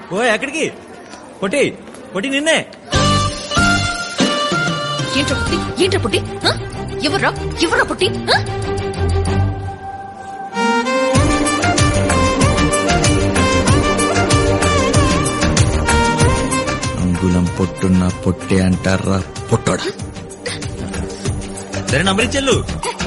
ఓ ఎక్కడికి? పొట్టి పొట్టి నిన్నే. ఏంట్రా పుట్టి? ఎవర్రా పుట్టి? అంగుళం పొట్టున్న పొట్టే అంటారా పొట్టోడా? సరే నంబర్ ఇచ్చెళ్ళు.